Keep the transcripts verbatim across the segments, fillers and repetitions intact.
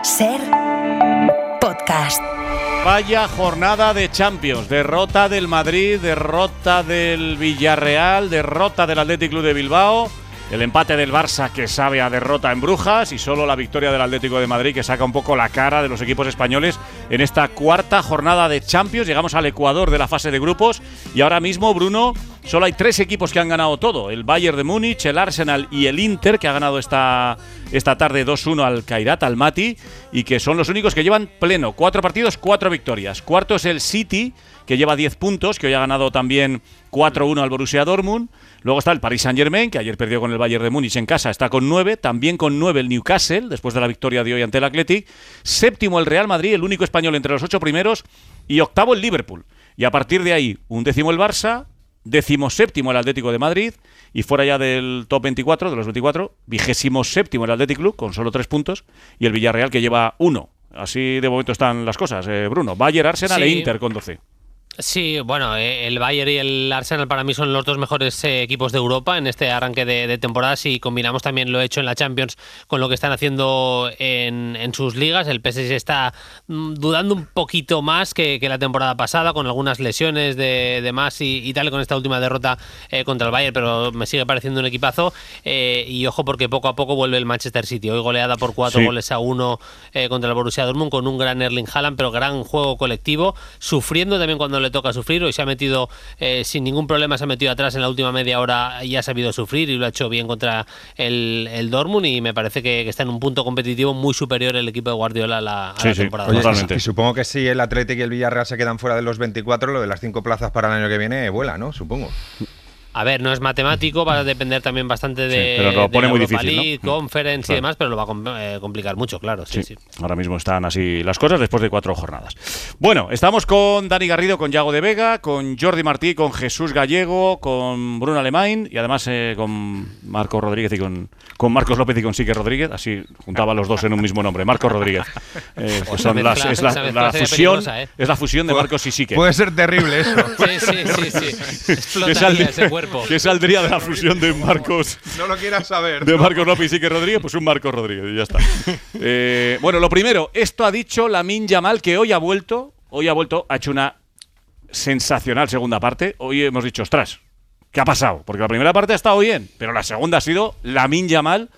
Ser Podcast. Vaya jornada de Champions, derrota del Madrid, derrota del Villarreal, derrota del Athletic Club de Bilbao, el empate del Barça que sabe a derrota en Brujas y solo la victoria del Atlético de Madrid que saca un poco la cara de los equipos españoles en esta cuarta jornada de Champions. Llegamos al ecuador de la fase de grupos y ahora mismo, Bruno, solo hay tres equipos que han ganado todo: el Bayern de Múnich, el Arsenal y el Inter, que ha ganado esta, esta tarde dos uno al Kairat Almaty y que son los únicos que llevan pleno cuatro partidos, cuatro victorias. Cuarto es el City, que lleva diez puntos, que hoy ha ganado también cuatro uno al Borussia Dortmund. Luego está el Paris Saint-Germain, que ayer perdió con el Bayern de Múnich en casa, está con nueve. También con nueve el Newcastle, después de la victoria de hoy ante el Athletic. Séptimo el Real Madrid, el único español entre los ocho primeros. Y octavo el Liverpool. Y a partir de ahí, un décimo el Barça, décimo séptimo el Atlético de Madrid. Y fuera ya del top veinticuatro, de los veinticuatro, vigésimo séptimo el Athletic Club, con solo tres puntos. Y el Villarreal, que lleva uno. Así de momento están las cosas, eh, Bruno. Bayern, Arsenal Sí. e Inter con doce. Sí, bueno, el Bayern y el Arsenal para mí son los dos mejores eh, equipos de Europa en este arranque de, de temporada. Si combinamos también lo hecho en la Champions con lo que están haciendo en, en sus ligas, el P S G está mm, dudando un poquito más que, que la temporada pasada, con algunas lesiones de, de más y, y tal, con esta última derrota eh, contra el Bayern, pero me sigue pareciendo un equipazo. Eh, y ojo, porque poco a poco vuelve el Manchester City. Hoy goleada por cuatro Sí. goles a uno eh, contra el Borussia Dortmund, con un gran Erling Haaland, pero gran juego colectivo, sufriendo también cuando le toca sufrir. Hoy se ha metido eh, sin ningún problema, se ha metido atrás en la última media hora y ha sabido sufrir y lo ha hecho bien contra el, el Dortmund, y me parece que, que está en un punto competitivo muy superior el equipo de Guardiola a la, a Sí, la sí. temporada. Oye, pasada. totalmente. Y supongo que si el Athletic y el Villarreal se quedan fuera de los veinticuatro, lo de las cinco plazas para el año que viene vuela, ¿no? Supongo. A ver, no es matemático, va a depender también bastante de, Sí, pero lo de pone la muy Europa difícil, ¿no? League, Conference Claro. y demás, pero lo va a com- eh, complicar mucho, claro. Sí, Sí, sí. ahora mismo están así las cosas después de cuatro jornadas. Bueno, estamos con Dani Garrido, con Yago de Vega, con Jordi Martí, con Jesús Gallego, con Bruno Alemán y además eh, con Marcos Rodríguez y con, con Marcos López y con Sique Rodríguez. Así juntaba a los dos en un mismo nombre, Marcos Rodríguez. Eh, que Esa son las- mezcla- es la, esa mezcla la sería fusión, peligrosa, ¿eh? es la fusión de Marcos y Sique. Puede ser terrible eso. Sí, sí, sí, sí. ¿Qué, Explotaría saldría, ese cuerpo. qué saldría de la fusión de Marcos? No lo quieras saber. De Marcos López y Sique Rodríguez, pues un Marcos Rodríguez y ya está. Eh, bueno, lo primero, esto ha dicho Lamine Yamal, que hoy ha vuelto, hoy ha vuelto, ha hecho una sensacional segunda parte. Hoy hemos dicho, ostras, ¿qué ha pasado? Porque la primera parte ha estado bien, pero la segunda ha sido Lamine Yamal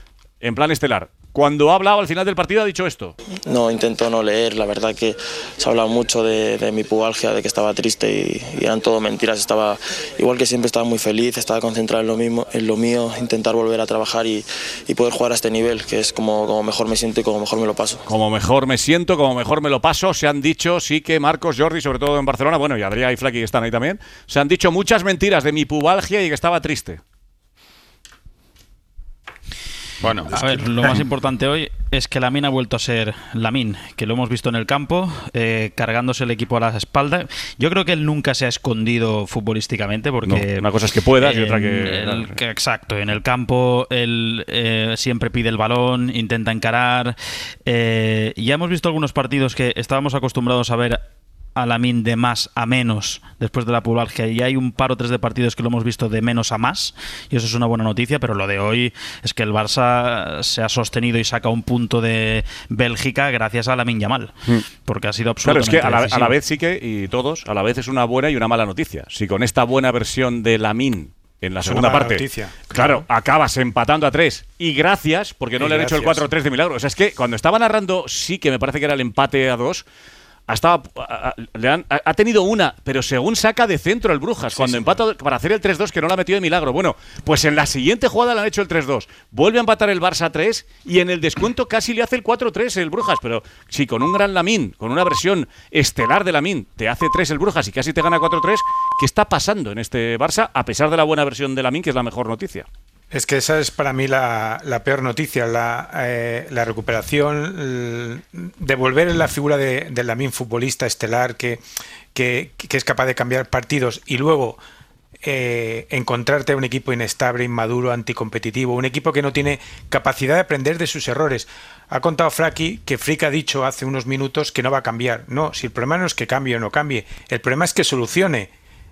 en plan estelar. Cuando ha hablado al final del partido ha dicho esto. No, intento no leer, la verdad que se ha hablado mucho de, de mi pubalgia, de que estaba triste y, y eran todo mentiras. Estaba, igual que siempre, estaba muy feliz, estaba concentrado en lo mismo, en lo mío, intentar volver a trabajar y, y poder jugar a este nivel, que es como, como mejor me siento y como mejor me lo paso. Como mejor me siento, como mejor me lo paso, se han dicho, sí que Marcos, Jordi, sobre todo en Barcelona, bueno, y Adrià y Flaky que están ahí también, se han dicho muchas mentiras de mi pubalgia y que estaba triste. Bueno, a ver, lo más importante hoy es que Lamine ha vuelto a ser Lamine, que lo hemos visto en el campo, eh, cargándose el equipo a la espalda. Yo creo que él nunca se ha escondido futbolísticamente, porque No, una cosa es que puedas y otra que- el- que exacto, en el campo él eh, siempre pide el balón, intenta encarar. Eh, ya hemos visto algunos partidos que estábamos acostumbrados a ver a Lamine de más a menos después de la pubalgia, y hay un par o tres de partidos que lo hemos visto de menos a más, y eso es una buena noticia. Pero lo de hoy es que el Barça se ha sostenido y saca un punto de Bélgica gracias a Lamine Yamal, porque ha sido Claro, es absolutamente que a la, a decisivo. la vez sí que, y todos, a la vez es una buena y una mala noticia. Si con esta buena versión de Lamine en la Es segunda una mala parte, noticia, claro, claro. acabas empatando a tres y gracias, porque no Y le han hecho el gracias. cuatro tres de milagro. O sea, es que cuando estaba narrando, sí que me parece que era el empate a dos, Estaba, a- a- le han- ha ha tenido una, pero según saca de centro el Brujas, Sí, cuando sí, empata para hacer el tres dos, que no la ha metido de milagro. Bueno, pues en la siguiente jugada le han hecho el tres dos. Vuelve a empatar el Barça a tres y en el descuento casi le hace el cuatro tres el Brujas. Pero si con un gran Lamine, con una versión estelar de Lamine, te hace tres el Brujas y casi te gana cuatro tres, ¿qué está pasando en este Barça a pesar de la buena versión de Lamine, que es la mejor noticia? Es que esa es para mí la, la peor noticia, la, eh, la recuperación, el, devolver la figura de, de Lamine, futbolista estelar que, que, que es capaz de cambiar partidos, y luego eh, encontrarte a un equipo inestable, inmaduro, anticompetitivo, un equipo que no tiene capacidad de aprender de sus errores. Ha contado Flaky que Frick ha dicho hace unos minutos que no va a cambiar. No, si el problema no es que cambie o no cambie, el problema es que solucione.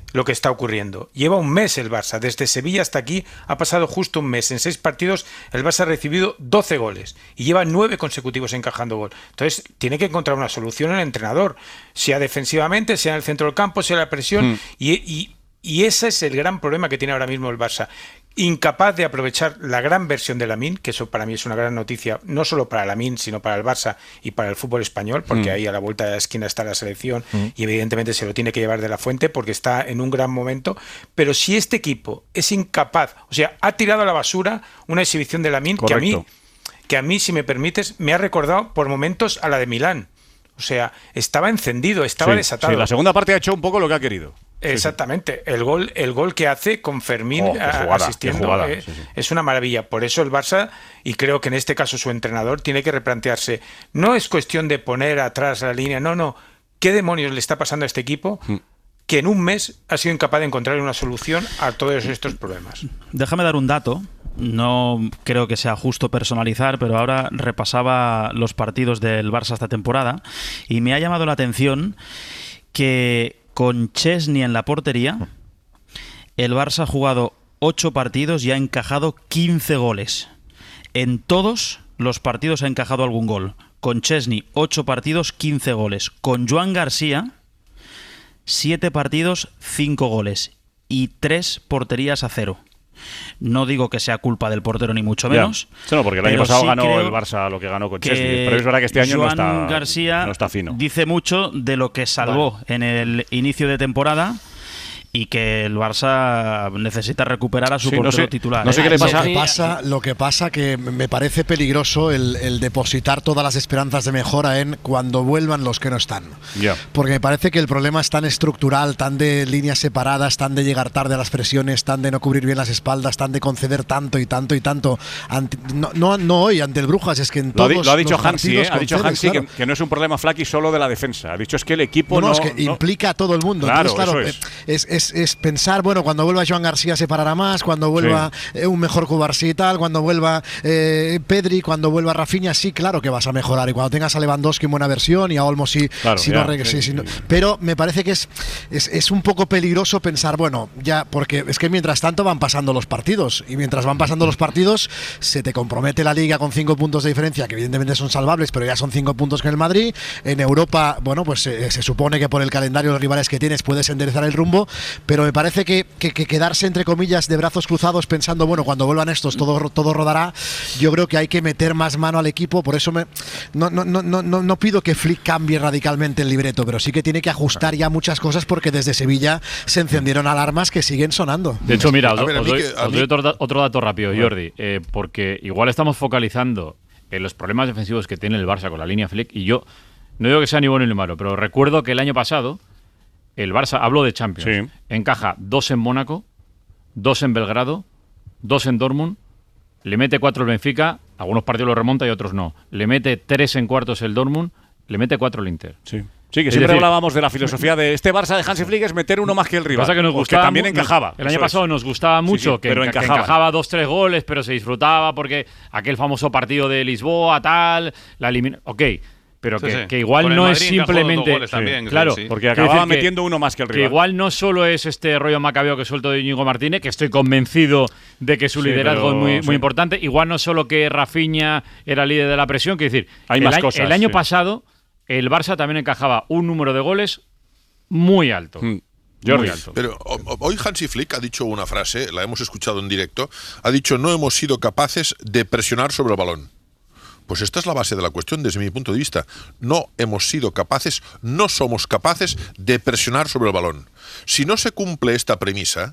lo que está ocurriendo. Lleva un mes el Barça, desde Sevilla hasta aquí ha pasado justo un mes. En seis partidos el Barça ha recibido doce goles y lleva nueve consecutivos encajando gol. Entonces tiene que encontrar una solución el entrenador, sea defensivamente, sea en el centro del campo, sea la presión, mm. y, y, y ese es el gran problema que tiene ahora mismo el Barça. Incapaz de aprovechar la gran versión de Lamine, que eso para mí es una gran noticia, no solo para Lamine, sino para el Barça y para el fútbol español, porque mm. ahí a la vuelta de la esquina está la selección mm. y evidentemente se lo tiene que llevar de la fuente porque está en un gran momento. Pero si este equipo es incapaz, o sea, ha tirado a la basura una exhibición de Lamine que a mí, que a mí, si me permites, me ha recordado por momentos a la de Milán. O sea, estaba encendido, estaba sí, desatado. Sí, la segunda parte ha hecho un poco lo que ha querido. Exactamente, sí, sí. El gol el gol que hace con Fermín oh, jugada, asistiendo jugada, eh, sí, sí. es una maravilla. Por eso el Barça, y creo que en este caso su entrenador, tiene que replantearse. No es cuestión de poner atrás la línea, no, no. ¿Qué demonios le está pasando a este equipo? Mm. Que en un mes ha sido incapaz de encontrar una solución a todos estos problemas. Déjame dar un dato. No creo que sea justo personalizar, pero ahora repasaba los partidos del Barça esta temporada y me ha llamado la atención que con Chesney en la portería, el Barça ha jugado ocho partidos y ha encajado quince goles. En todos los partidos ha encajado algún gol. Con Chesney, ocho partidos, quince goles. Con Joan García, siete partidos, cinco goles. Y tres porterías a cero. No digo que sea culpa del portero ni mucho menos. Ya. No, porque el año pasado sí ganó el Barça lo que ganó con Chesney. Pero es verdad que este año Joan no está, García no está fino. Dice mucho de lo que salvó vale. en el inicio de temporada y que el Barça necesita recuperar a su sí, portero no sé, titular. No sé ¿eh? qué le pasa. Lo que pasa, lo que pasa que me parece peligroso el, el depositar todas las esperanzas de mejora en cuando vuelvan los que no están. Yeah. Porque me parece que el problema es tan estructural, tan de líneas separadas, tan de llegar tarde a las presiones, tan de no cubrir bien las espaldas, tan de conceder tanto y tanto y tanto. Ante, no, no, no hoy ante el Brujas, es que en todos lo ha, lo ha dicho los Hansi, ¿eh? Ha dicho concedes, Hansi claro. que, que no es un problema Flaky solo de la defensa. Ha dicho es que el equipo no, no... no, es que no, implica a todo el mundo. Claro, Entonces, claro, eso es. Es, es, es pensar, bueno, cuando vuelva Joan García se parará más, cuando vuelva sí. eh, un mejor Cubarsí y tal, cuando vuelva eh, Pedri, cuando vuelva Rafinha, sí, claro que vas a mejorar. Y cuando tengas a Lewandowski en buena versión y a Olmo sí, claro, si ya, no, sí, sí, sí, sí. no. Pero me parece que es, es, es un poco peligroso pensar, bueno, ya, porque es que mientras tanto van pasando los partidos y mientras van pasando los partidos se te compromete la Liga con cinco puntos de diferencia, que evidentemente son salvables, pero ya son cinco puntos con el Madrid. En Europa, bueno, pues eh, se supone que por el calendario de los rivales que tienes puedes enderezar el rumbo, pero me parece que, que, que quedarse entre comillas de brazos cruzados pensando, bueno, cuando vuelvan estos todo, todo rodará. Yo creo que hay que meter más mano al equipo, por eso me, no, no, no, no, no pido que Flick cambie radicalmente el libreto, pero sí que tiene que ajustar ya muchas cosas porque desde Sevilla se encendieron alarmas que siguen sonando. De hecho, mira, os, ver, os doy, que, os doy otro, otro dato rápido, Jordi, eh, porque igual estamos focalizando en los problemas defensivos que tiene el Barça con la línea Flick, y yo no digo que sea ni bueno ni malo, pero recuerdo que el año pasado el Barça, hablo de Champions, sí. encaja dos en Mónaco, dos en Belgrado, dos en Dortmund, le mete cuatro el Benfica, algunos partidos lo remonta y otros no, le mete tres en cuartos el Dortmund, le mete cuatro el Inter. Sí. Sí, que es siempre decir, hablábamos de la filosofía de este Barça de Hansi Flick es meter uno más que el rival. Pasa que nos gustaba, que también encajaba. El año pasado es. nos gustaba mucho sí, sí, que, pero que encajaba dos, tres goles, pero se disfrutaba porque aquel famoso partido de Lisboa, tal, la elimina. Ok. Pero sí, que, sí. que igual no es simplemente. También, sí, claro, sí. porque acababa metiendo uno más que el rival. Que igual no solo es este rollo macabeo que suelto de Íñigo Martínez, que estoy convencido de que su sí, liderazgo pero, es muy, sí. muy importante. Igual no solo que Rafinha era líder de la presión, que decir, hay el, más año, cosas, el año sí. pasado el Barça también encajaba un número de goles muy alto. Mm. Muy alto. Pero hoy Hansi Flick ha dicho una frase, la hemos escuchado en directo, ha dicho: no hemos sido capaces de presionar sobre el balón. Pues esta es la base de la cuestión desde mi punto de vista. No hemos sido capaces, no somos capaces de presionar sobre el balón. Si no se cumple esta premisa,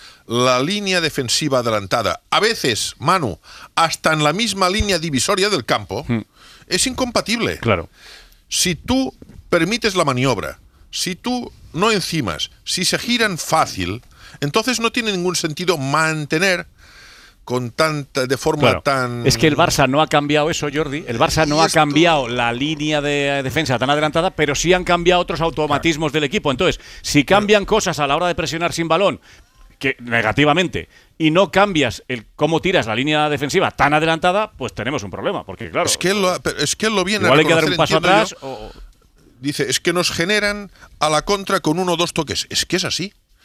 la línea defensiva adelantada, a veces, Manu, hasta en la misma línea divisoria del campo, hmm. es incompatible. Claro. Si tú permites la maniobra, si tú no encimas, si se giran fácil, entonces no tiene ningún sentido mantener con tanta, de forma claro. tan... Es que el Barça no ha cambiado eso, Jordi. El Barça no ha cambiado la línea de defensa tan adelantada, pero sí han cambiado otros automatismos claro. del equipo. Entonces, si cambian claro. cosas a la hora de presionar sin balón, que negativamente, y no cambias el cómo tiras la línea defensiva tan adelantada, pues tenemos un problema. Porque, claro... Es que él lo, es que él lo viene igual a hay que dar un paso atrás yo, o... Dice, es que nos generan a la contra con uno o dos toques. Es que es así.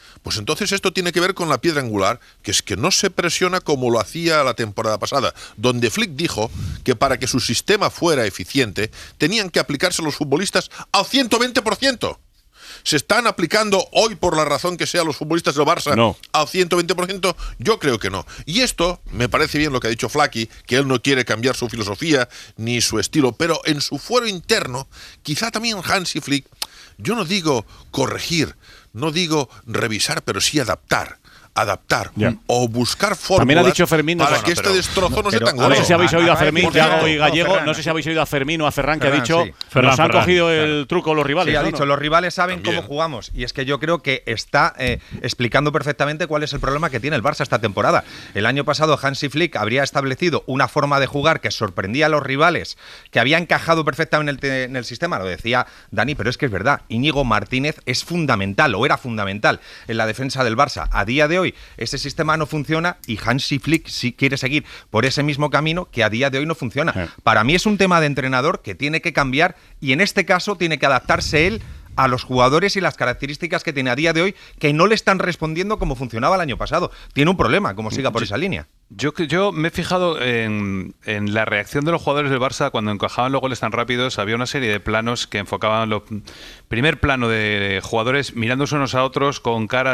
Pues entonces esto tiene que ver con la piedra angular, que es que no se presiona como lo hacía la temporada pasada, donde Flick dijo que para que su sistema fuera eficiente tenían que aplicarse los futbolistas al ciento veinte por ciento. ¿Se están aplicando hoy, por la razón que sea, los futbolistas del Barça no. al ciento veinte por ciento? Yo creo que no. Y esto, me parece bien lo que ha dicho Flaky, que él no quiere cambiar su filosofía ni su estilo, pero en su fuero interno, quizá también Hansi Flick, yo no digo corregir, no digo revisar, pero sí adaptar. adaptar yeah. o buscar fórmulas También ha dicho Fermín, para bueno, que pero, este destrozo no sea tan No sé si habéis oído a Fermín, Thiago y Gallego, Ferran, no sé si habéis oído a Fermín o a Ferran, que Ferran, ha dicho sí. Ferran, nos han Ferran, cogido claro. el truco los rivales. Sí, ha ¿no? dicho, los rivales saben También. cómo jugamos. Y es que yo creo que está eh, explicando perfectamente cuál es el problema que tiene el Barça esta temporada. El año pasado Hansi Flick habría establecido una forma de jugar que sorprendía a los rivales, que había encajado perfectamente en el, en el sistema, lo decía Dani, pero es que es verdad, Íñigo Martínez es fundamental, o era fundamental, en la defensa del Barça. A día de hoy ese sistema no funciona y Hansi Flick sí quiere seguir por ese mismo camino que a día de hoy no funciona. Sí. Para mí es un tema de entrenador que tiene que cambiar y en este caso tiene que adaptarse él a los jugadores y las características que tiene a día de hoy, que no le están respondiendo como funcionaba el año pasado. Tiene un problema, como siga por esa línea. Yo, yo me he fijado en, en la reacción de los jugadores del Barça cuando encajaban los goles tan rápidos. Había una serie de planos que enfocaban los primer plano de jugadores mirándose unos a otros con cara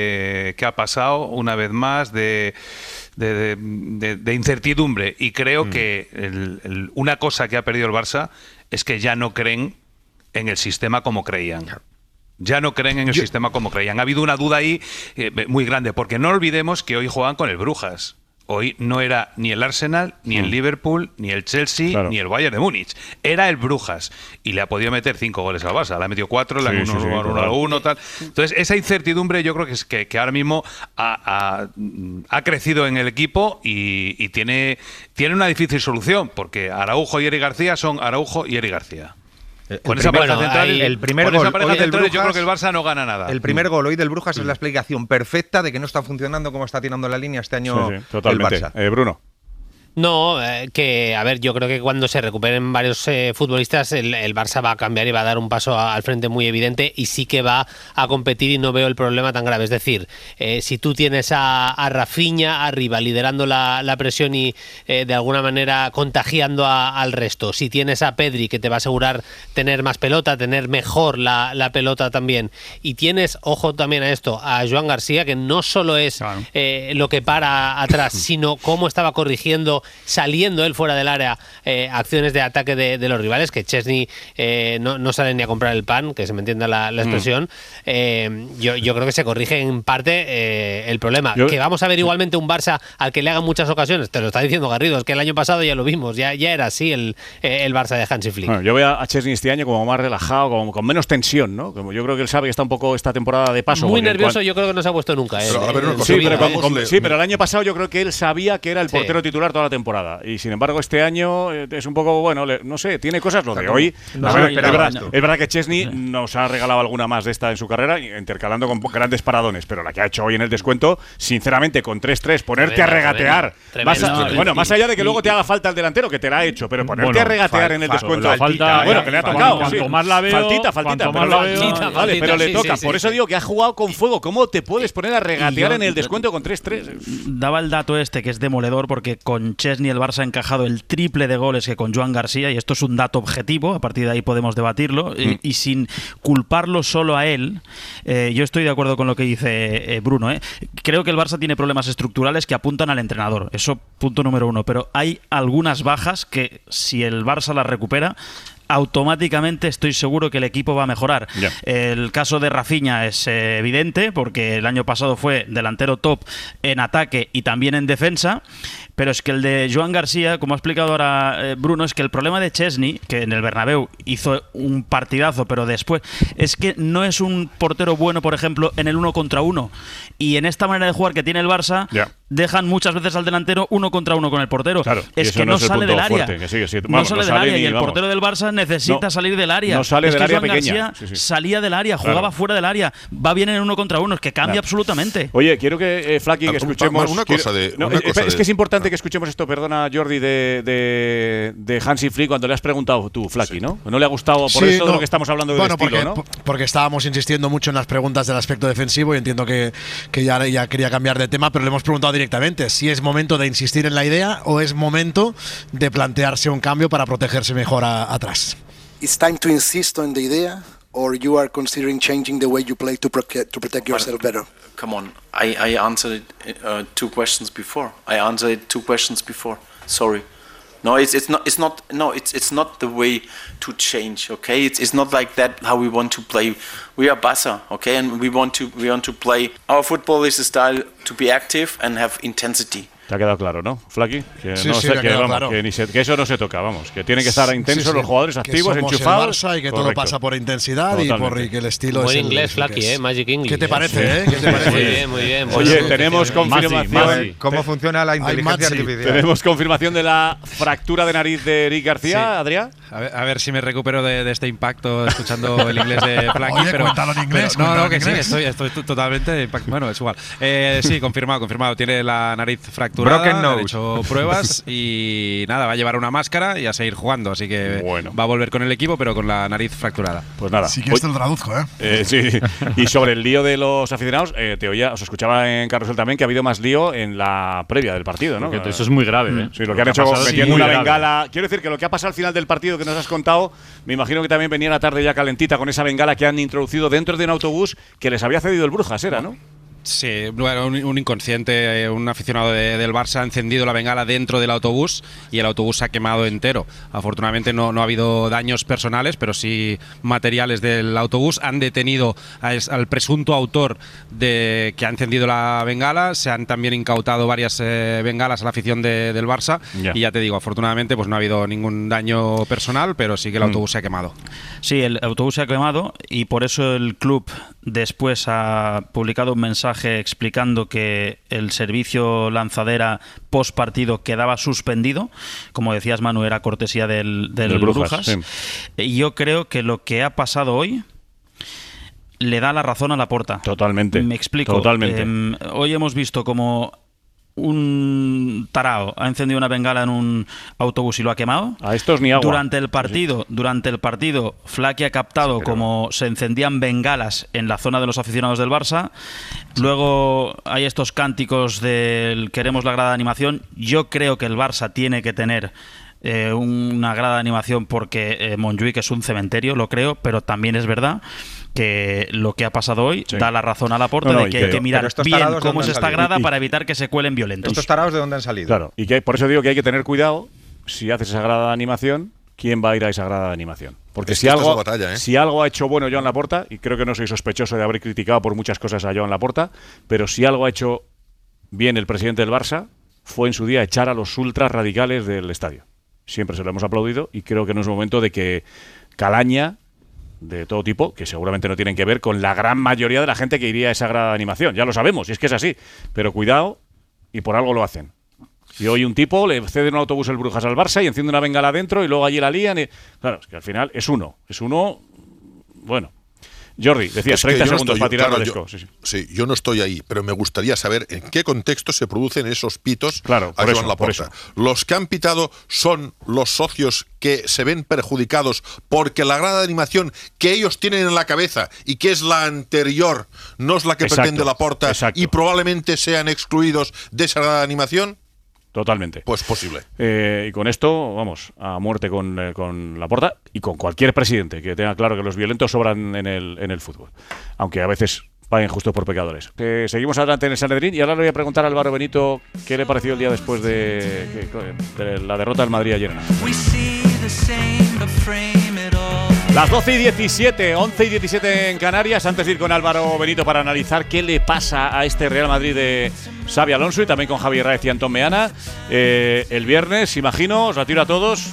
de ¿qué ha pasado? Una vez más, de, de, de, de, de incertidumbre. Y creo mm. que el, el, una cosa que ha perdido el Barça es que ya no creen en el sistema como creían. Ya no creen en el Yo... sistema como creían. Ha habido una duda ahí eh, muy grande, porque no olvidemos que hoy juegan con el Brujas. Hoy no era ni el Arsenal, ni el Liverpool, ni el Chelsea, claro. ni el Bayern de Múnich. Era el Brujas. Y le ha podido meter cinco goles al Barça. Le ha metido cuatro, le ha sí, uno, sí, uno, sí, uno, tal. Entonces, esa incertidumbre yo creo que es que, que ahora mismo ha, ha, ha crecido en el equipo y, y tiene, tiene una difícil solución, porque Araujo y Eric García son Araujo y Eric García. Con esa pareja central, el primer con gol esa pareja hoy del Brujas, yo creo que el Barça no gana nada. El primer gol hoy del Brujas mm. es la explicación perfecta de que no está funcionando como está tirando la línea este año sí, sí, totalmente. el Barça. Eh, Bruno. No, eh, que a ver, yo creo que cuando se recuperen varios eh, futbolistas, el, el Barça va a cambiar y va a dar un paso a, al frente muy evidente y sí que va a competir y no veo el problema tan grave. Es decir, eh, si tú tienes a, a Rafinha arriba liderando la, la presión y eh, de alguna manera contagiando a, al resto, si tienes a Pedri que te va a asegurar tener más pelota, tener mejor la, la pelota también, y tienes, ojo también a esto, a Joan García, que no solo es claro. eh, lo que para atrás, sino cómo estaba corrigiendo, saliendo él fuera del área, eh, acciones de ataque de, de los rivales, que Chesney eh, no, no sale ni a comprar el pan, que se me entienda la, la expresión. Mm. Eh, yo, yo creo que se corrige en parte eh, el problema. Yo, que vamos a ver igualmente un Barça al que le hagan muchas ocasiones, te lo está diciendo Garrido, es que el año pasado ya lo vimos, ya, ya era así el, eh, el Barça de Hansi Flick. Bueno, yo veo a Chesney este año como más relajado, como, con menos tensión, ¿no? Como yo creo que él sabe que está un poco esta temporada de paso. Muy nervioso, cual... yo creo que no se ha puesto nunca. Él, pero, a ver, una cosa, sí, pero, con, con, le... sí, pero el año pasado yo creo que él sabía que era el portero sí. titular toda la temporada. Y sin embargo, este año es un poco, bueno, le, no sé, tiene cosas lo de hoy. No, ver, es, verdad, no. es verdad que Chesney sí. nos ha regalado alguna más de esta en su carrera, intercalando con grandes paradones, pero la que ha hecho hoy en el descuento, sinceramente, con tres tres, ponerte tremendo, a regatear. Tremendo, más a, tremendo, bueno, más allá de que y, luego te haga falta el delantero, que te la ha hecho, pero ponerte bueno, a regatear fa, en el fa, descuento. La falta, bueno, que le ha tocado. Cuanto sí. más la veo, faltita, faltita. Pero, la veo, faltita, vale, faltita, pero le sí, toca. sí, Por sí, eso sí. digo que ha jugado con fuego. ¿Cómo te puedes poner a regatear yo, en el descuento con tres tres? Daba el dato este, que es demoledor, porque con Chesney el Barça ha encajado el triple de goles que con Joan García, y esto es un dato objetivo, a partir de ahí podemos debatirlo, mm. y, y sin culparlo solo a él, eh, yo estoy de acuerdo con lo que dice eh, Bruno. Eh. Creo que el Barça tiene problemas estructurales que apuntan al entrenador, eso punto número uno, pero hay algunas bajas que si el Barça las recupera, automáticamente estoy seguro que el equipo va a mejorar. Yeah. El caso de Rafinha es eh, evidente, porque el año pasado fue delantero top en ataque y también en defensa, pero es que el de Joan García, como ha explicado ahora eh, Bruno, es que el problema de Chesney, que en el Bernabéu hizo un partidazo, pero después es que no es un portero bueno, por ejemplo, en el uno contra uno, y en esta manera de jugar que tiene el Barça, yeah. dejan muchas veces al delantero uno contra uno con el portero. Claro, es que no, es sale del área. Fuerte, que sí, que sí. no Vamos, sale no del sale área ni, y el vamos. portero del Barça necesita no, salir del área. No sale es del que área Joan pequeña. García Sí, sí. salía del área, jugaba claro. fuera del área. Va bien en uno contra uno, es que cambia claro. absolutamente. Oye, quiero que, eh, Flaky, que escuchemos… Una cosa de… No, una es, cosa es de, que es importante que escuchemos esto, perdona, Jordi, de, de, de Hansi Flick cuando le has preguntado tú, Flaky, sí. ¿no? No le ha gustado por sí, eso no. de lo que estamos hablando del bueno, estilo, porque, ¿no? porque estábamos insistiendo mucho en las preguntas del aspecto defensivo y entiendo que, que ya, ya quería cambiar de tema, pero le hemos preguntado directamente si es momento de insistir en la idea o es momento de plantearse un cambio para protegerse mejor a, atrás. It's time to insist on the idea, or you are considering changing the way you play to protect to protect yourself better. Come on, I I answered it, uh, two questions before. I answered it two questions before. Sorry. No, it's it's not it's not no it's it's not the way to change. Okay, it's it's not like that how we want to play. We are Barca, okay, and we want to we want to play. Our football is a style to be active and have intensity. Te ha quedado claro, ¿no, Flaky? Que, sí, no sí, se, me ha que, quedado vamos, claro. que, ni se, que eso no se toca, vamos. Que tienen que estar intensos sí, sí. los jugadores activos, que somos enchufados. El Barça y que Correcto. todo pasa por intensidad y, por, y que el estilo Buen es el, inglés, el Flaky, es. eh, Magic English. ¿Qué te parece, Sí. eh? ¿Qué te parece? Muy bien, muy bien. Oye, Bueno, tenemos confirmación. Masi, Masi. ¿Cómo funciona la inteligencia Masi. artificial? Tenemos confirmación de la fractura de nariz de Eric García, Sí. Adrián. A ver, a ver si me recupero de, de este impacto escuchando el inglés de Flaky. Oye, pero, cuéntalo en inglés, pero- no, cuéntalo no, que en sí, inglés. estoy, estoy t- totalmente impact- bueno, es igual. Eh, sí, confirmado, confirmado. Tiene la nariz fracturada, Broken le han nose. hecho pruebas y nada, va a llevar una máscara y a seguir jugando, así que Bueno. va a volver con el equipo, pero con la nariz fracturada. Pues nada. Si quieres te lo traduzco, ¿eh? Eh, sí, y sobre el lío de los aficionados, eh, te oía, os escuchaba en Carrusel también que ha habido más lío en la previa del partido, ¿no? Porque eso es muy grave, ¿eh? Sí, lo que han hecho pasado es metiendo muy una grave. bengala. Quiero decir que lo que ha pasado al final del partido que nos has contado, me imagino que también venía la tarde ya calentita con esa bengala que han introducido dentro de un autobús que les había cedido el Brujas, ¿era, no? Sí, bueno, un, un inconsciente, eh, un aficionado de- del Barça ha encendido la bengala dentro del autobús y el autobús se ha quemado entero. Afortunadamente no, no ha habido daños personales, pero sí materiales del autobús. Han detenido a es- al presunto autor de que ha encendido la bengala. Se han también incautado varias eh, bengalas a la afición de- del Barça. Ya. Y ya te digo, afortunadamente pues no ha habido ningún daño personal, pero sí que el Mm. autobús se ha quemado. Sí, el autobús se ha quemado y por eso el club después ha publicado un mensaje explicando que el servicio lanzadera post partido quedaba suspendido. Como decías, Manu, era cortesía del, del, Del Brujas, Brujas. sí. Y yo creo que lo que ha pasado hoy le da la razón a Laporta. Totalmente. Me explico. Totalmente. Eh, hoy hemos visto como un tarao ha encendido una bengala en un autobús y lo ha quemado. A estos ni agua. Durante el partido, durante el partido, Flaky ha captado Sí, pero- como se encendían bengalas en la zona de los aficionados del Barça. Luego hay estos cánticos del queremos la grada de animación. Yo creo que el Barça tiene que tener eh, una grada de animación porque eh, Montjuic es un cementerio, lo creo, pero también es verdad que lo que ha pasado hoy Sí. da la razón a Laporta No, no, de y que que- hay que mirar pero estos bien tarados, ¿de cómo es dónde han esta salido? grada Y- para evitar que se cuelen violentos. ¿Estos tarados de dónde han salido? Claro, y que por eso digo que hay que tener cuidado si haces esa grada de animación, quién va a ir a esa grada de animación. Porque Es si que esta es algo, la batalla, ¿eh? si algo ha hecho bueno Joan Laporta, y creo que no soy sospechoso de haber criticado por muchas cosas a Joan Laporta, pero si algo ha hecho bien el presidente del Barça, fue en su día echar a los ultras radicales del estadio. Siempre se lo hemos aplaudido y creo que no es momento de que calaña de todo tipo, que seguramente no tienen que ver con la gran mayoría de la gente que iría a esa grada de animación. Ya lo sabemos, y es que es así. Pero cuidado, y por algo lo hacen. Y hoy un tipo le cede un autobús el Brujas al Barça y enciende una bengala adentro y luego allí la lían. Y, claro, es que al final es uno. Es uno, bueno. Jordi, decías Es que treinta yo no segundos estoy- para tirar claro, la yo- desco. Sí, sí. Sí, yo no estoy ahí, pero me gustaría saber en qué contexto se producen esos pitos Claro, a por Joan eso, por Laporta. Los que han pitado son los socios que se ven perjudicados porque la grada de animación que ellos tienen en la cabeza y que es la anterior no es la que Exacto, pretende Laporta exacto. y probablemente sean excluidos de esa grada de animación. Totalmente. Pues posible. Eh, y con esto, vamos, a muerte con, eh, con Laporta y con cualquier presidente que tenga claro que los violentos sobran en el, en el fútbol. Aunque a veces paguen justos por pecadores. Eh, seguimos adelante en el Sanedrín y ahora le voy a preguntar a Álvaro Benito qué le pareció el día después de, que- de la derrota del Madrid ayer en Ámsterdam. Las doce y diecisiete, once y diecisiete en Canarias. Antes de ir con Álvaro Benito para analizar qué le pasa a este Real Madrid de Xabi Alonso y también con Javier Raez y Antón Meana. Eh, el viernes, imagino, os la tiro a todos.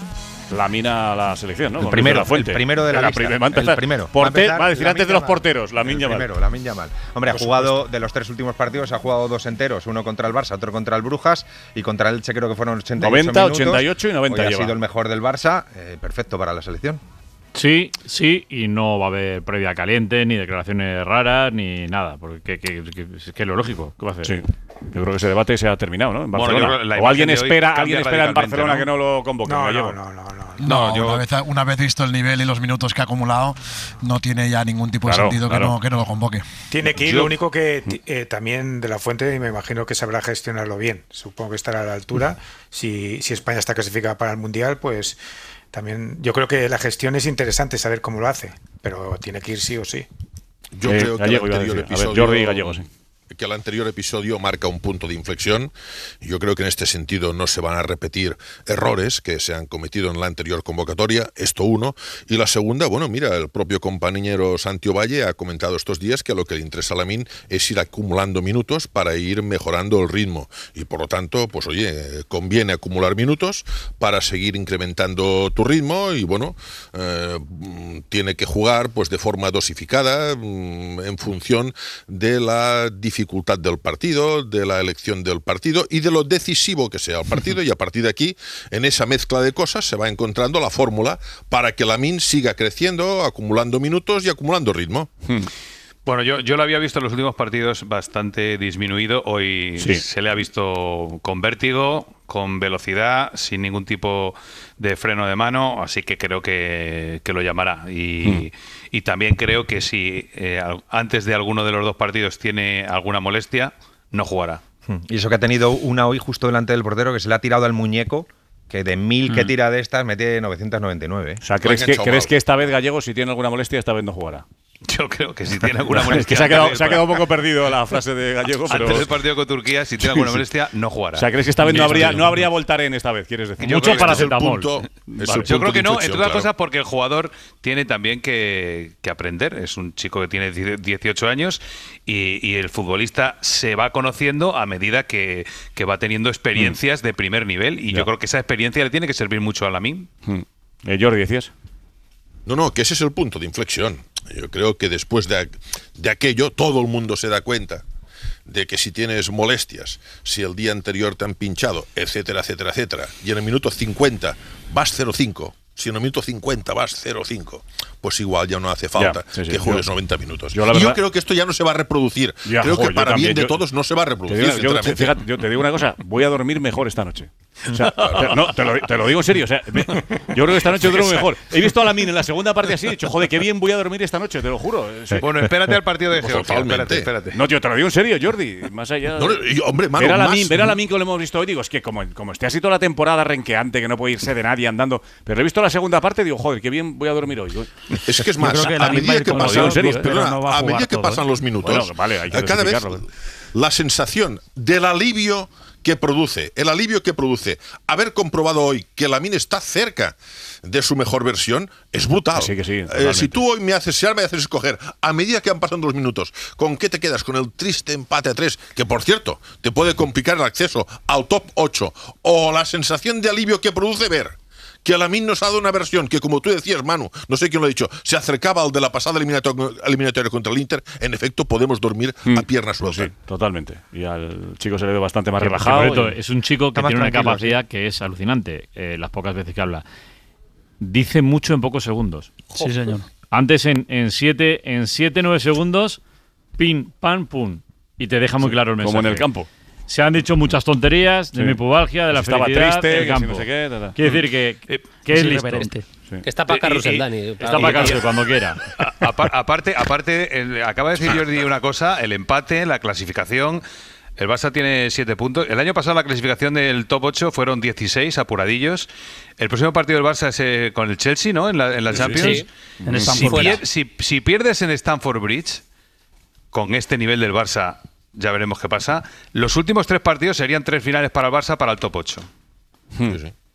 Lamine a la selección, ¿no? El Con primero, la fuente. el primero de la, la lista. prim- va a empezar. El primero. Porter, va a, empezar, va a decir antes de los Yamal. porteros, Lamine El Yamal. primero, Lamine Yamal. Hombre, ha jugado de los tres últimos partidos, ha jugado dos enteros, uno contra el Barça, otro contra el Brujas, y contra el Elche creo que fueron ochenta y ocho noventa, minutos. ochenta y ocho y noventa Hoy ha lleva. sido el mejor del Barça, eh, perfecto para la selección. Sí, sí, y no va a haber previa caliente, ni declaraciones raras, ni nada, porque que, que, que, es que es lo lógico. ¿Qué va a hacer? Sí. Yo creo que ese debate se ha terminado, ¿no? En Bueno, Barcelona. yo creo que la o alguien imagen de hoy espera, cambia alguien espera en radicalmente, Barcelona ¿no? que no lo convoquen. No, Gallego. no, no, no, no. No, No, yo- una, vez, una vez visto el nivel y los minutos que ha acumulado, no tiene ya ningún tipo Claro, de sentido claro. que, no, que no lo convoque. Tiene que ir, Yo- lo único que eh, también de la Fuente me imagino que sabrá gestionarlo bien. Supongo que estará a la altura. Si, si España está clasificada para el Mundial, pues también yo creo que la gestión es interesante saber cómo lo hace, pero tiene que ir sí o sí. Yo Eh, creo que Gallego el iba a anterior decir. A ver, episodio, Jordi Gallego, sí. que el anterior episodio marca un punto de inflexión. Yo creo que en este sentido no se van a repetir errores que se han cometido en la anterior convocatoria, esto uno. Y la segunda, bueno, mira, el propio compañero Santi Ovalle ha comentado estos días que a lo que le interesa a Lamine es ir acumulando minutos para ir mejorando el ritmo. Y por lo tanto, pues oye, conviene acumular minutos para seguir incrementando tu ritmo y bueno, eh, tiene que jugar pues de forma dosificada mm, en función de la dificultad del partido, de la elección del partido y de lo decisivo que sea el partido. Y a partir de aquí, en esa mezcla de cosas, se va encontrando la fórmula para que Lamine siga creciendo, acumulando minutos y acumulando ritmo. Bueno, yo, yo lo había visto en los últimos partidos bastante disminuido. Hoy Sí. se le ha visto con vértigo, con velocidad, sin ningún tipo de freno de mano, así que creo que, que lo llamará. Y, y también creo que si eh, al- antes de alguno de los dos partidos tiene alguna molestia, no jugará. Y eso que ha tenido una hoy justo delante del portero que se le ha tirado al muñeco, que de mil que tira de estas mete novecientos noventa y nueve. O sea, ¿crees, Lo ha que, enganchado ¿crees mal. que esta vez Gallego, si tiene alguna molestia, esta vez no jugará? Yo creo que si tiene alguna molestia... Es que se ha, quedado, antes se ha del- quedado un poco perdido la frase de Gallego, pero… Antes del partido con Turquía, si tiene alguna molestia, no jugará. O sea, ¿crees que esta vez no Ni habría, esto. no habría Voltaren esta vez, quieres decir? Yo Mucho creo que este es el paracetamol. punto- es Vale. el Yo punto creo que de no, inflexión, entre otras claro. cosas porque el jugador tiene también que, que aprender. Es un chico que tiene dieciocho años y, y el futbolista se va conociendo a medida que, que va teniendo experiencias de primer nivel y Ya. yo creo que esa experiencia le tiene que servir mucho a Lamine. Hmm. Eh, Jordi, decías. No, no, que ese es el punto de inflexión. Yo creo que después de, de aquello todo el mundo se da cuenta de que si tienes molestias, si el día anterior te han pinchado, etcétera, etcétera, etcétera, y en el minuto cincuenta vas cero cinco, si en el minuto cincuenta vas cero cinco, pues igual ya no hace falta Ya, sí, sí, que juegues yo- noventa minutos. yo la y yo verdad- creo que esto ya no se va a reproducir. Ya, creo jo, que yo para también, bien de yo- todos no se va a Te reproducir, digo, yo, sinceramente. fíjate, yo te digo una cosa, voy a dormir mejor esta noche. O sea, te, no, te, lo, te lo digo en serio. O sea, me- yo creo que esta noche duermo mejor. He visto a Lamine en la segunda parte así, he dicho, joder, qué bien voy a dormir esta noche, te lo juro. Sí. Bueno, espérate al partido de Pues Georgia. totalmente. Espérate, espérate. No, tío, te lo digo en serio, Jordi. Más allá. No, no, y, hombre, mano, ver a más- Lamine, ver a Lamine que lo hemos visto hoy, digo, es que como, como esté así toda la temporada renqueante, que no puede irse de nadie andando. Pero he visto la segunda parte, digo, joder, qué bien voy a dormir hoy. Es que es más, creo que a Lamine va a medida ir que con pasan, los serio, los- ¿eh? perdona, Pero no va a a medida jugar que todo, pasan ¿eh? los minutos, Bueno, vale, hay que cada vez dosificarlo. la sensación del alivio que produce, el alivio que produce haber comprobado hoy que Lamine está cerca de su mejor versión es brutal. Que sí, que sí, Eh, totalmente. si tú hoy me haces, si ahora me haces escoger, a medida que van pasando los minutos, ¿con qué te quedas? Con el triste empate a tres, que por cierto, te puede complicar el acceso al top ocho, o la sensación de alivio que produce ver que Lamine nos ha dado una versión que, como tú decías, Manu, no sé quién lo ha dicho, se acercaba al de la pasada eliminato- eliminatoria contra el Inter, en efecto podemos dormir a pierna Pues suelta. sí, totalmente. Y al chico se le ve bastante más Que, por relajado. cierto, y- es un chico que Está más tiene una tranquilo, capacidad que es alucinante. eh, las pocas veces que habla. Dice mucho en pocos segundos. Sí, señor. Antes en, en siete, en siete, nueve segundos, pin, pan, pum. Y te deja muy claro el mensaje. como en el campo. Se han dicho muchas tonterías de Sí. mi pubalgia, de la Estaba felicidad, triste, del que si campo. no sé qué, ta, ta. Quiere decir que, Eh, que es Es listo. irreverente. Sí. Que está para Carlos Y- y- el Dani. Está para Carlos cuando quiera. A- apar- aparte, aparte el- acaba de decir Jordi una cosa, el empate, la clasificación. El Barça tiene siete puntos. El año pasado la clasificación del top ocho fueron dieciséis apuradillos. El próximo partido del Barça es eh, con el Chelsea, ¿no? En la, en la Champions. Sí. En Si, Stamford Bridge. pier- si- si pierdes en Stamford Bridge, con este nivel del Barça, ya veremos qué pasa. Los últimos tres partidos serían tres finales para el Barça para el top ocho. Sí, sí.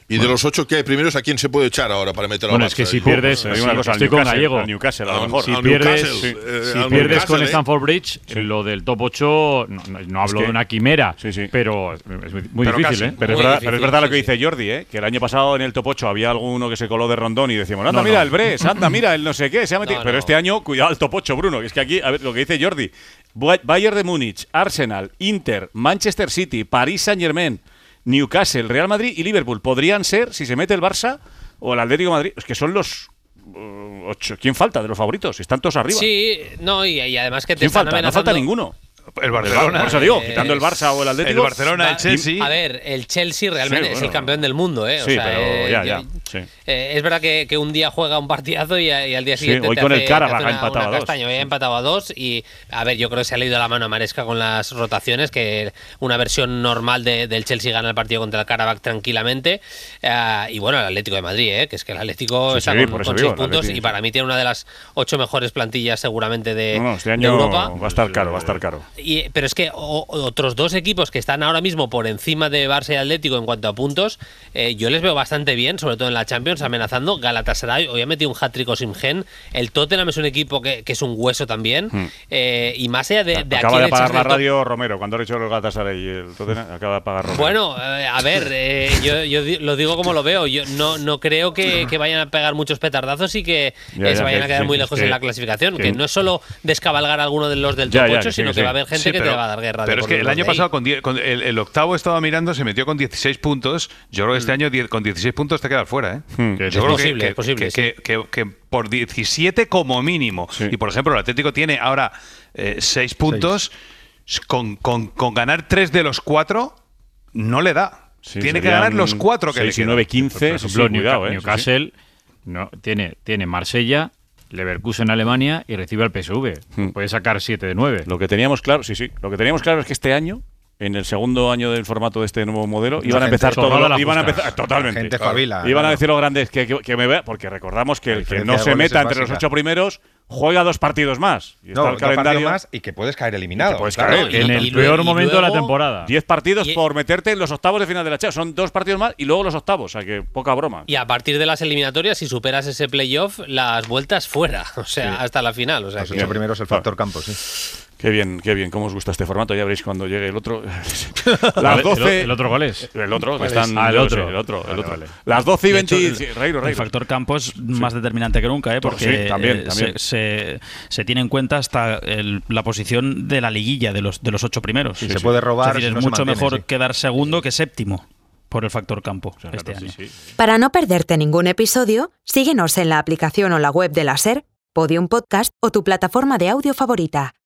Y de los ocho que hay primeros, ¿a quién se puede echar ahora para meter a Bueno, es que si pierdes, pues, una cosa, estoy con Gallego. Newcastle, a lo mejor. Si al pierdes, Newcastle, sí, eh, si al pierdes Newcastle, con eh. Stamford Bridge, sí. lo del top ocho, no, no, no hablo que, de una quimera, sí, sí. pero es muy, muy pero difícil. casi. ¿eh? Pero, Muy es verdad, difícil, pero es verdad sí, lo que sí. dice Jordi, ¿eh? Que el año pasado en el top ocho había alguno que se coló de rondón y decíamos, anda, No, mira no. el Bres, anda, mira el no sé qué, se ha metido. No, pero no. este año, cuidado al top ocho, Bruno, que es que aquí, a ver, lo que dice Jordi, Bayern de Múnich, Arsenal, Inter, Manchester City, París Saint-Germain, Newcastle, Real Madrid y Liverpool podrían ser, si se mete el Barça o el Atlético de Madrid, es que son los uh, ocho. ¿Quién falta de los favoritos? Están todos arriba. Sí, no, y, y además que te ¿Quién están falta? No amenazando. falta ninguno. El Barcelona. Por eso digo, Eh, quitando el Barça o el Atlético. El Barcelona, el Chelsea. A ver, el Chelsea realmente Sí, es bueno. el campeón del mundo, ¿eh? O Sí, sea, pero eh, ya, yo- ya. Sí. eh, es verdad que, que un día juega un partidazo y, y al día Sí, siguiente hoy te con hace, el Karabakh te hace ha una, empatado una a dos. castaña. Hoy ha empatado a dos y, a ver, yo creo que se ha leído la mano a Maresca con las rotaciones, que una versión normal de- del Chelsea gana el partido contra el Karabakh tranquilamente. Eh, y bueno, el Atlético de Madrid, ¿eh? Que es que el Atlético Sí, está sí, con, por eso con digo, seis el puntos Atleti, y para mí tiene una de las ocho mejores plantillas seguramente de, No, no, este de año Europa. va a estar caro, va a estar caro. Y, pero es que o- otros dos equipos que están ahora mismo por encima de Barça y Atlético en cuanto a puntos, eh, yo les veo bastante bien, sobre todo en la Champions, amenazando. Galatasaray hoy ha metido un hat-trick Osimhen. El Tottenham es un equipo que, que es un hueso también. Hmm. Eh, y más allá de, de a Acaba quién de echas apagar la del top- radio Romero, cuando ha dicho los Galatasaray y el Tottenham, acaba de apagar Romero. Bueno, eh, a ver, eh, yo, yo di- lo digo como lo veo. Yo no, no creo que, que vayan a pegar muchos petardazos y que Ya, eh, se ya, vayan que- a quedar que- muy lejos que- en la clasificación. que- Que, no es solo descabalgar a alguno de los del Ya, top ya, ocho, que sí, sino que que sí. va a haber gente Sí, que pero- te va a dar guerra. de Pero es por que los el año de ahí. pasado, con die- con el, el octavo estaba mirando, se metió con dieciséis puntos. Yo creo que este año die- con dieciséis puntos te quedas fuera. ¿eh? Hmm. Yo Es creo que- posible, que, es posible, que, sí. que- que- que por diecisiete como mínimo. Sí. Y por ejemplo, el Atlético tiene ahora eh, seis puntos. Con, con- con ganar tres de los cuatro, no le da. Sí, tiene que serían ganar los cuatro que le seis y quedan. nueve, quince. Por Sí, ejemplo, sí, cuidado, eh. Newcastle no, tiene, tiene Marsella, Leverkusen Alemania y recibe al P S V. Hmm. Puede sacar siete de nueve. Lo que teníamos claro, sí, sí. Lo que teníamos claro es que este año, en el segundo año del formato de este nuevo modelo, iban a gente empezar sobrada todos. la Iban a justa. empezar totalmente. gente espabila, Iban a claro. decir los grandes que, que, que me vea, porque recordamos que La el que diferencia no de se goles meta es entre los básica. ocho primeros juega dos partidos más. Y está No, el dos partidos calendario. más y que puedes caer eliminado. Y que puedes claro. caer. Y- En el y peor lue- y momento de la luego- temporada. diez partidos Y- por meterte en los octavos de final de la Champions. Son dos partidos más y luego los octavos. O sea que poca broma. Y a partir de las eliminatorias, si superas ese playoff, las vueltas fuera. O sea, Sí. hasta la final. O sea, Los que- ocho primeros el factor campo, sí. Qué bien, qué bien. ¿Cómo os gusta este formato? Ya veréis cuando llegue el otro. ¿El- Las el- doce. ¿El otro cuál es? El otro, que ¿Cuál es? están. Ah, el yo no otro. sé, el otro. el Vale, otro. vale. Las doce y De hecho, veinte. el- sí, Reiro, El Reiro. factor campo es más determinante que nunca, ¿eh? porque Sí, también, eh, también. Se, se- se tiene en cuenta hasta el- la posición de la liguilla de los, de los ocho primeros. Sí, se puede robar, Es decir, si es no se mucho mantiene, mejor sí. quedar segundo que séptimo por el factor campo Claro, este sí, año. sí. Para no perderte ningún episodio, síguenos en la aplicación o la web de la SER, Podium Podcast o tu plataforma de audio favorita.